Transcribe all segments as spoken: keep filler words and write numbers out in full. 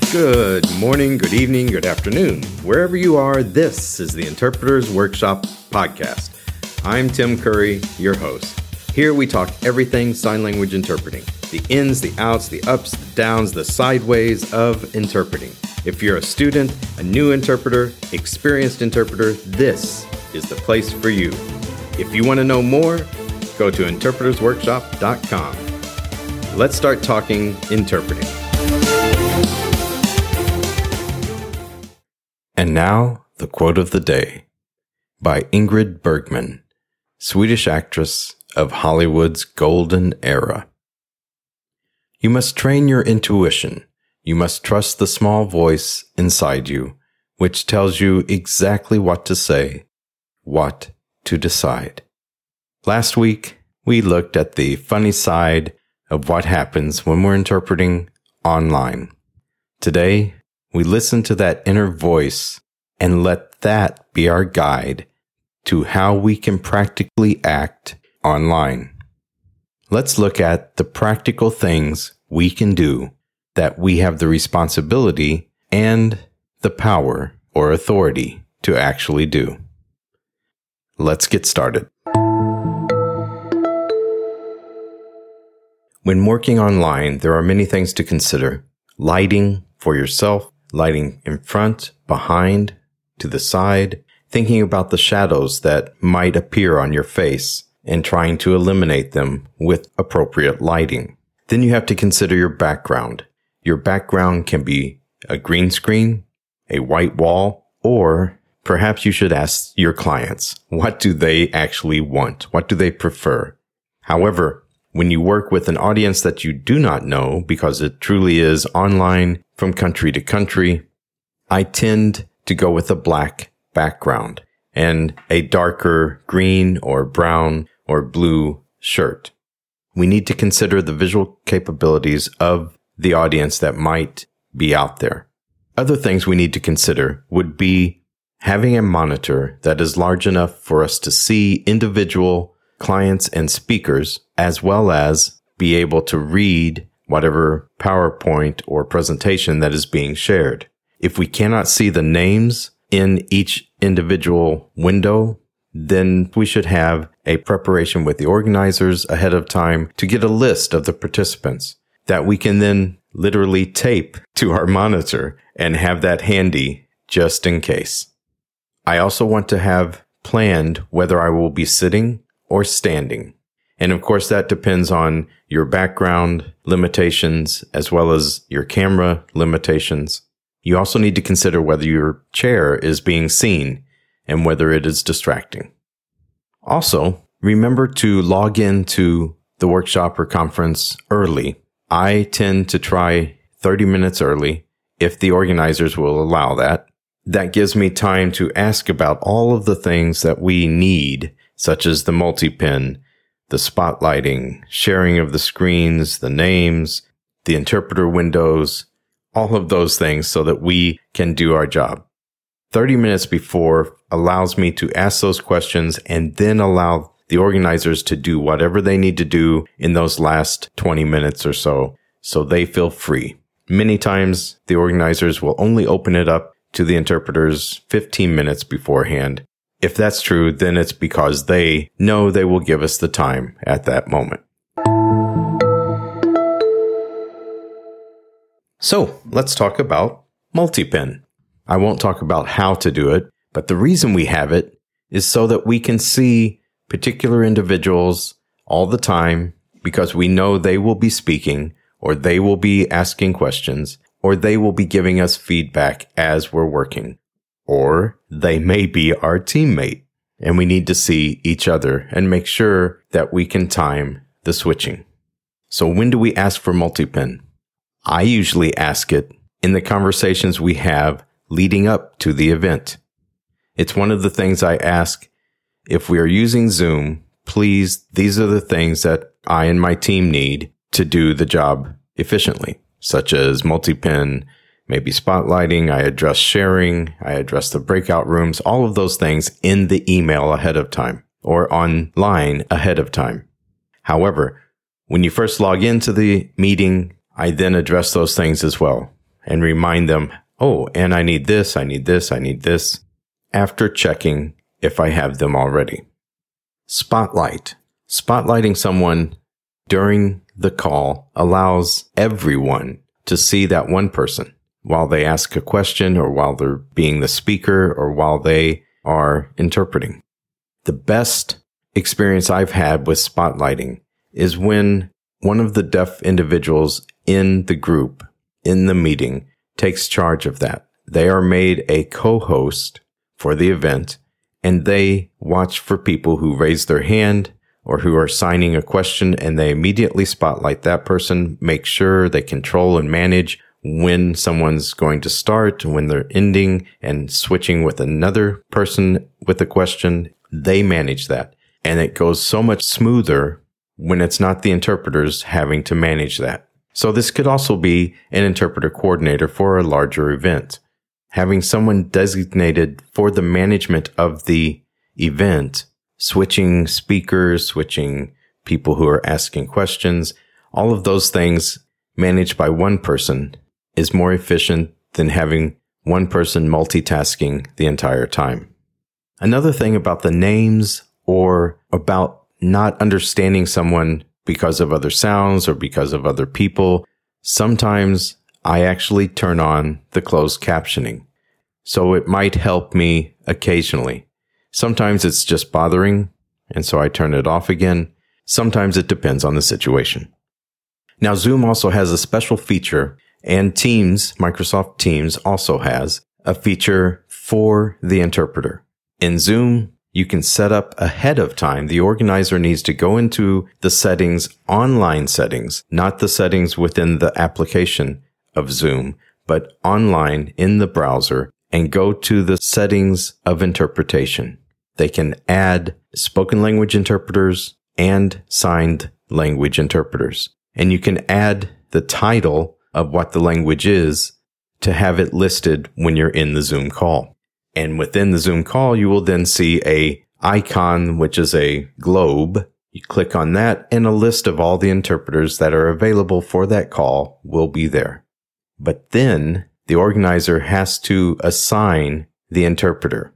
Good morning, good evening, good afternoon. Wherever you are, this is the Interpreters Workshop Podcast. I'm Tim Curry, your host. Here we talk everything sign language interpreting. The ins, the outs, the ups, the downs, the sideways of interpreting. If you're a student, a new interpreter, experienced interpreter, this is the place for you. If you want to know more, go to interpreters workshop dot com. Let's start talking interpreting. And now, the quote of the day by Ingrid Bergman, Swedish actress of Hollywood's golden era. You must train your intuition. You must trust the small voice inside you, which tells you exactly what to say, what to decide. Last week, we looked at the funny side of what happens when we're interpreting online. Today, we listen to that inner voice and let that be our guide to how we can practically act online. Let's look at the practical things we can do that we have the responsibility and the power or authority to actually do. Let's get started. When working online, there are many things to consider. Lighting for yourself, lighting in front, behind, to the side, thinking about the shadows that might appear on your face and trying to eliminate them with appropriate lighting. Then you have to consider your background. Your background can be a green screen, a white wall, or perhaps you should ask your clients, what do they actually want? What do they prefer? However, when you work with an audience that you do not know, because it truly is online from country to country, I tend to go with a black background and a darker green or brown or blue shirt. We need to consider the visual capabilities of the audience that might be out there. Other things we need to consider would be having a monitor that is large enough for us to see individual clients and speakers, as well as be able to read whatever PowerPoint or presentation that is being shared. If we cannot see the names in each individual window, then we should have a preparation with the organizers ahead of time to get a list of the participants that we can then literally tape to our monitor and have that handy just in case. I also want to have planned whether I will be sitting or standing. And of course, that depends on your background limitations as well as your camera limitations. You also need to consider whether your chair is being seen and whether it is distracting. Also, remember to log into the workshop or conference early. I tend to try thirty minutes early if the organizers will allow that. That gives me time to ask about all of the things that we need, such as the multi-pin, the spotlighting, sharing of the screens, the names, the interpreter windows, all of those things so that we can do our job. thirty minutes before allows me to ask those questions and then allow the organizers to do whatever they need to do in those last twenty minutes or so, so they feel free. Many times, the organizers will only open it up to the interpreters fifteen minutes beforehand. If that's true, then it's because they know they will give us the time at that moment. So, let's talk about multi-pin. I won't talk about how to do it, but the reason we have it is so that we can see particular individuals all the time because we know they will be speaking or they will be asking questions or they will be giving us feedback as we're working. Or they may be our teammate, and we need to see each other and make sure that we can time the switching. So when do we ask for multi-pin? I usually ask it in the conversations we have leading up to the event. It's one of the things I ask. If we are using Zoom, please, these are the things that I and my team need to do the job efficiently, such as multi-pin, maybe spotlighting, I address sharing, I address the breakout rooms, all of those things in the email ahead of time or online ahead of time. However, when you first log into the meeting, I then address those things as well. and remind them, oh, and I need this, I need this, I need this, after checking if I have them already. Spotlight. Spotlighting someone during the call allows everyone to see that one person while they ask a question or while they're being the speaker or while they are interpreting. The best experience I've had with spotlighting is when one of the deaf individuals in the group, in the meeting, takes charge of that. They are made a co-host for the event, and they watch for people who raise their hand or who are signing a question, and they immediately spotlight that person, make sure they control and manage when someone's going to start, when they're ending, and switching with another person with a question. They manage that. And it goes so much smoother when it's not the interpreters having to manage that. So this could also be an interpreter coordinator for a larger event. Having someone designated for the management of the event, switching speakers, switching people who are asking questions, all of those things managed by one person is more efficient than having one person multitasking the entire time. Another thing about the names or about not understanding someone because of other sounds or because of other people, sometimes I actually turn on the closed captioning. So it might help me occasionally. Sometimes it's just bothering, and so I turn it off again. Sometimes it depends on the situation. Now, Zoom also has a special feature, and Teams, Microsoft Teams also has a feature for the interpreter. In Zoom, you can set up ahead of time. The organizer needs to go into the settings, online settings, not the settings within the application of Zoom, but online in the browser, and go to the settings of interpretation. They can add spoken language interpreters and signed language interpreters. And you can add the title of what the language is to have it listed when you're in the Zoom call. And within the Zoom call, you will then see a icon, which is a globe. You click on that, and a list of all the interpreters that are available for that call will be there. But then the organizer has to assign the interpreter.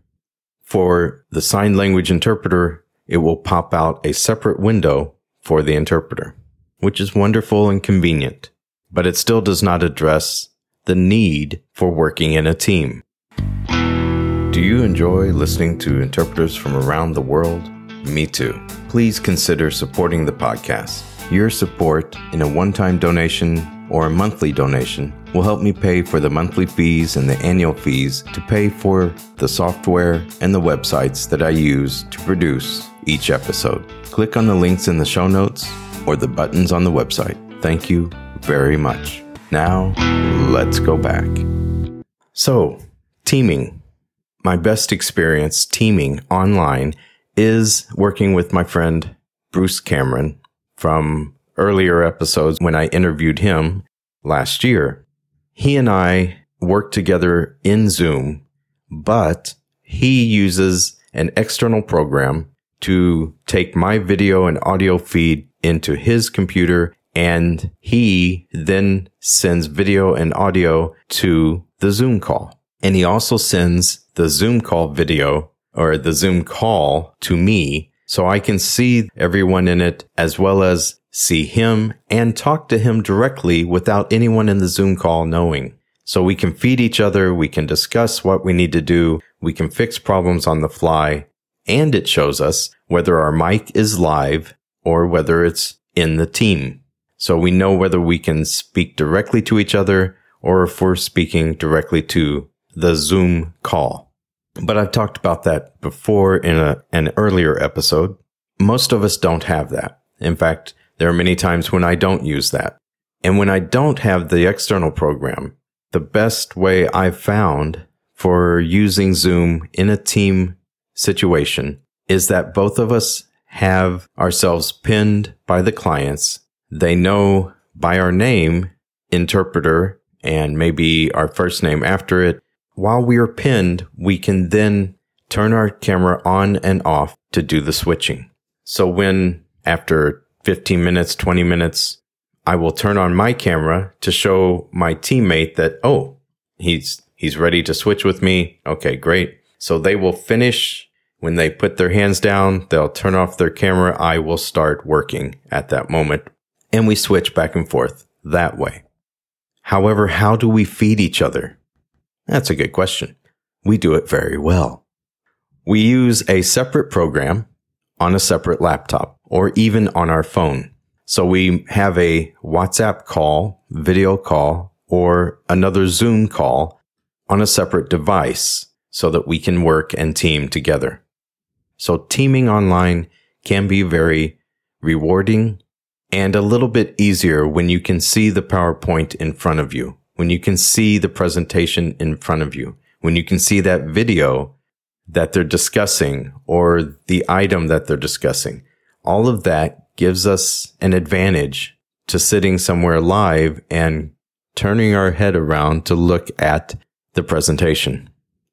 For the sign language interpreter, it will pop out a separate window for the interpreter, which is wonderful and convenient, but it still does not address the need for working in a team. Do you enjoy listening to interpreters from around the world? Me too. Please consider supporting the podcast. Your support in a one-time donation or a monthly donation will help me pay for the monthly fees and the annual fees to pay for the software and the websites that I use to produce each episode. Click on the links in the show notes or the buttons on the website. Thank you very much. Now, let's go back. So, teaming. My best experience teaming online is working with my friend Bruce Cameron from earlier episodes when I interviewed him last year. He and I work together in Zoom, but he uses an external program to take my video and audio feed into his computer, and he then sends video and audio to the Zoom call. And he also sends the Zoom call video or the Zoom call to me so I can see everyone in it as well as see him and talk to him directly without anyone in the Zoom call knowing. So we can feed each other, we can discuss what we need to do, we can fix problems on the fly, and it shows us whether our mic is live or whether it's in the team. So we know whether we can speak directly to each other or if we're speaking directly to the Zoom call. But I've talked about that before in a, an earlier episode. Most of us don't have that. In fact, there are many times when I don't use that. And when I don't have the external program, the best way I've found for using Zoom in a team situation is that both of us have ourselves pinned by the clients. They know by our name, interpreter, and maybe our first name after it. While we are pinned, we can then turn our camera on and off to do the switching. So when after fifteen minutes, twenty minutes I will turn on my camera to show my teammate that, oh, he's he's ready to switch with me. Okay, great. So they will finish. When they put their hands down, they'll turn off their camera. I will start working at that moment. And we switch back and forth that way. However, how do we feed each other? That's a good question. We do it very well. We use a separate program on a separate laptop or even on our phone. So we have a WhatsApp call, video call, or another Zoom call on a separate device so that we can work and team together. So teaming online can be very rewarding and a little bit easier when you can see the PowerPoint in front of you, when you can see the presentation in front of you, when you can see that video that they're discussing or the item that they're discussing. All of that gives us an advantage to sitting somewhere live and turning our head around to look at the presentation.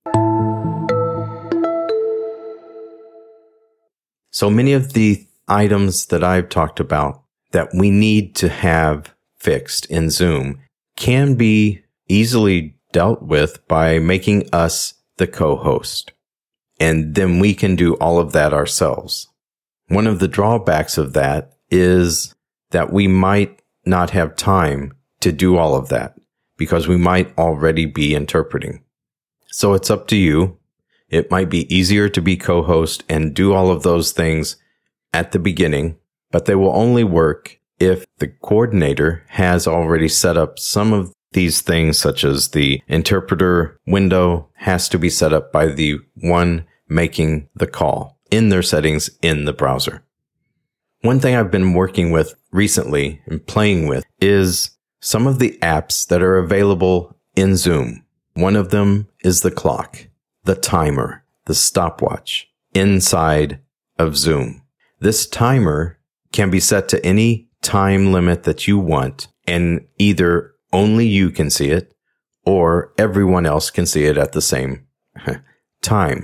So many of the items that I've talked about that we need to have fixed in Zoom can be easily dealt with by making us the co-host. And then we can do all of that ourselves. One of the drawbacks of that is that we might not have time to do all of that because we might already be interpreting. So it's up to you. It might be easier to be co-host and do all of those things at the beginning, but they will only work if the coordinator has already set up some of these things, such as the interpreter window has to be set up by the one making the call in their settings in the browser. One thing I've been working with recently and playing with is some of the apps that are available in Zoom. One of them is the clock, the timer, the stopwatch inside of Zoom. This timer can be set to any time limit that you want, and either only you can see it or everyone else can see it at the same time.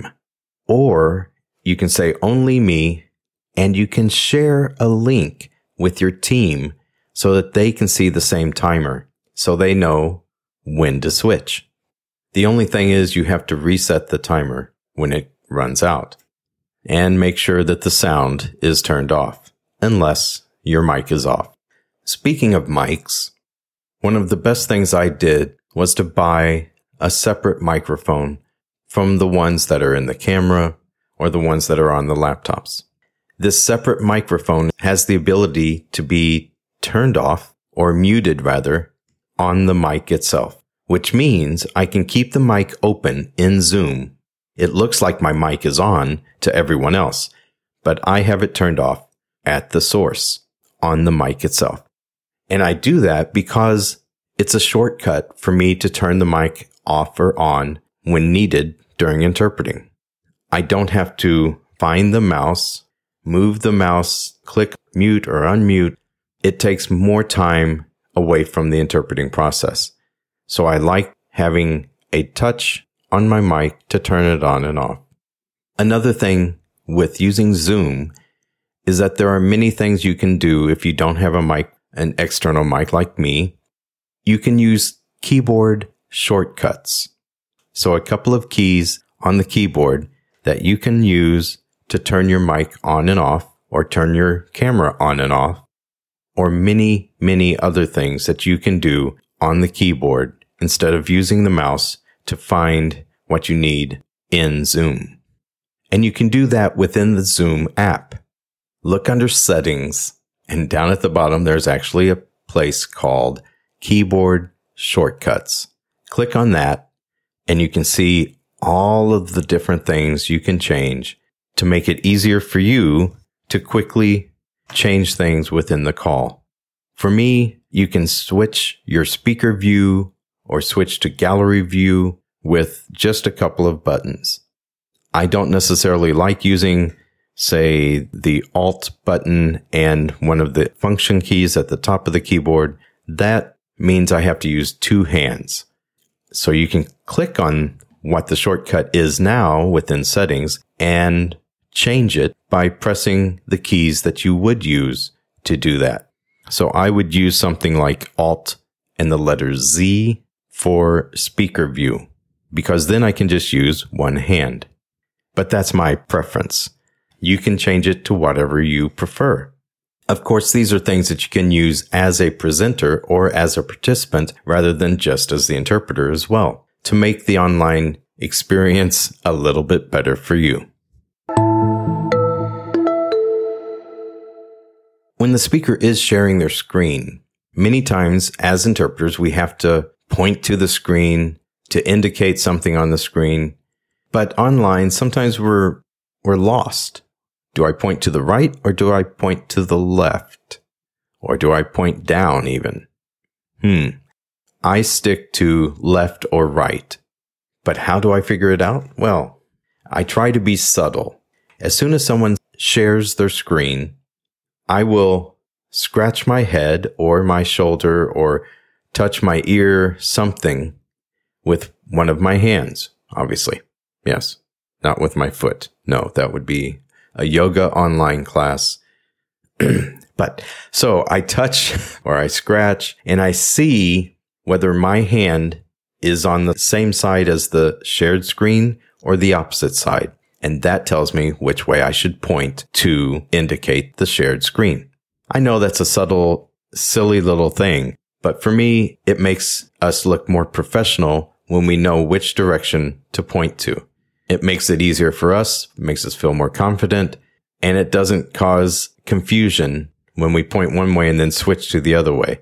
Or you can say only me, and you can share a link with your team so that they can see the same timer, so they know when to switch. The only thing is you have to reset the timer when it runs out and make sure that the sound is turned off unless your mic is off. Speaking of mics, one of the best things I did was to buy a separate microphone from the ones that are in the camera or the ones that are on the laptops. This separate microphone has the ability to be turned off or muted rather on the mic itself, which means I can keep the mic open in Zoom. It looks like my mic is on to everyone else, but I have it turned off at the source on the mic itself. And I do that because it's a shortcut for me to turn the mic off or on when needed during interpreting. I don't have to find the mouse, move the mouse, click mute or unmute. It takes more time away from the interpreting process. So I like having a touch on my mic to turn it on and off. Another thing with using Zoom is that there are many things you can do if you don't have a mic, an external mic like me. You can use keyboard shortcuts. So a couple of keys on the keyboard that you can use to turn your mic on and off or turn your camera on and off, or many, many other things that you can do on the keyboard instead of using the mouse to find what you need in Zoom. And you can do that within the Zoom app. Look under Settings, and down at the bottom, there's actually a place called Keyboard Shortcuts. Click on that, and you can see all of the different things you can change to make it easier for you to quickly change things within the call. For me, you can switch your speaker view or switch to gallery view with just a couple of buttons. I don't necessarily like using, say, the Alt button and one of the function keys at the top of the keyboard. That means I have to use two hands. So you can click on what the shortcut is now within Settings and change it by pressing the keys that you would use to do that. So I would use something like Alt and the letter Z for speaker view, because then I can just use one hand. But that's my preference. You can change it to whatever you prefer. Of course, these are things that you can use as a presenter or as a participant rather than just as the interpreter as well, to make the online experience a little bit better for you. When the speaker is sharing their screen, many times as interpreters, we have to point to the screen to indicate something on the screen. But online, sometimes we're, we're lost. Do I point to the right or do I point to the left? Or do I point down even? Hmm. I stick to left or right. But how do I figure it out? Well, I try to be subtle. As soon as someone shares their screen, I will scratch my head or my shoulder or touch my ear, something, with one of my hands, obviously. Yes, not with my foot. No, that would be a yoga online class. But so I touch or I scratch and I see whether my hand is on the same side as the shared screen or the opposite side. And that tells me which way I should point to indicate the shared screen. I know that's a subtle, silly little thing, but for me, it makes us look more professional when we know which direction to point to. It makes it easier for us, makes us feel more confident, and it doesn't cause confusion when we point one way and then switch to the other way.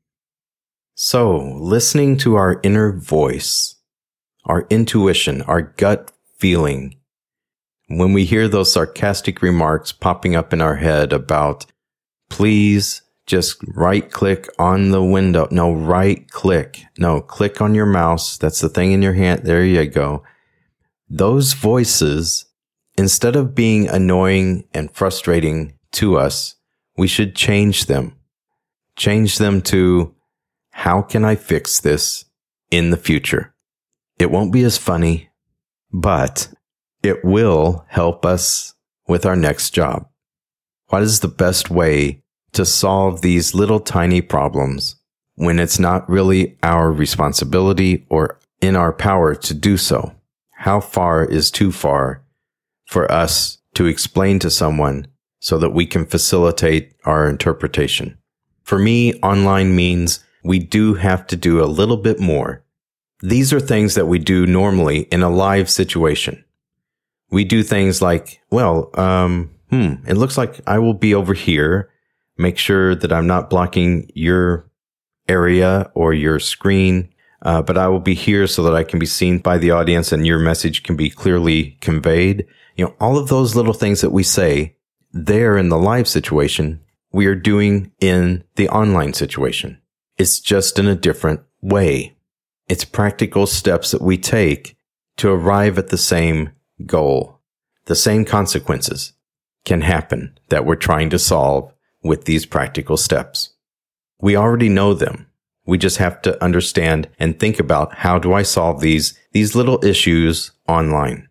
So, listening to our inner voice, our intuition, our gut feeling, when we hear those sarcastic remarks popping up in our head about, please just right click on the window. No, right click. No, click on your mouse. That's the thing in your hand. There you go. Those voices, instead of being annoying and frustrating to us, we should change them. Change them to, how can I fix this in the future? It won't be as funny, but it will help us with our next job. What is the best way to solve these little tiny problems when it's not really our responsibility or in our power to do so? How far is too far for us to explain to someone so that we can facilitate our interpretation? For me, online means we do have to do a little bit more. These are things that we do normally in a live situation. We do things like, well, um, hmm, it looks like I will be over here. Make sure that I'm not blocking your area or your screen, uh, but I will be here so that I can be seen by the audience and your message can be clearly conveyed. You know, all of those little things that we say there in the live situation, we are doing in the online situation. It's just in a different way. It's practical steps that we take to arrive at the same goal. The same consequences can happen that we're trying to solve with these practical steps. We already know them. We just have to understand and think about, how do I solve these, these little issues online?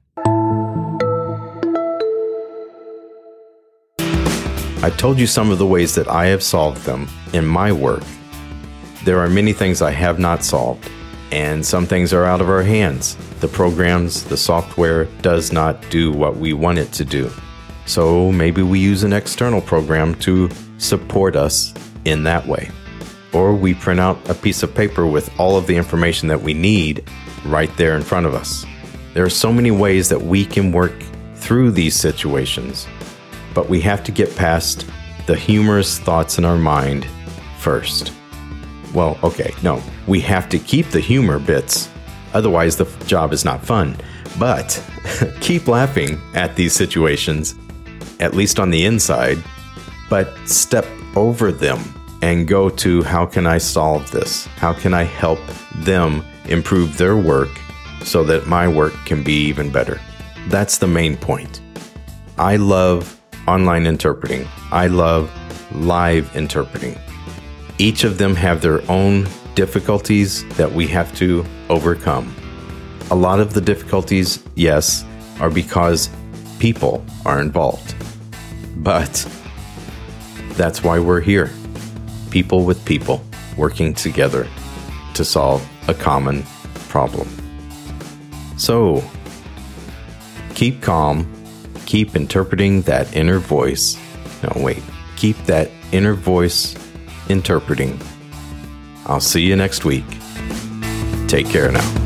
I told you some of the ways that I have solved them in my work. There are many things I have not solved, and some things are out of our hands. The programs, the software does not do what we want it to do. So maybe we use an external program to support us in that way. Or we print out a piece of paper with all of the information that we need right there in front of us. There are so many ways that we can work through these situations, but we have to get past the humorous thoughts in our mind first. Well, okay, no, we have to keep the humor bits. Otherwise, the job is not fun. But keep laughing at these situations, at least on the inside, but step over them and go to, how can I solve this? How can I help them improve their work so that my work can be even better? That's the main point. I love online interpreting. I love live interpreting. Each of them have their own difficulties that we have to overcome. A lot of the difficulties, yes, are because people are involved. But that's why we're here. people with people working together to solve a common problem. So, keep calm, keep interpreting that inner voice. No, wait, keep that inner voice interpreting. I'll see you next week. Take care now.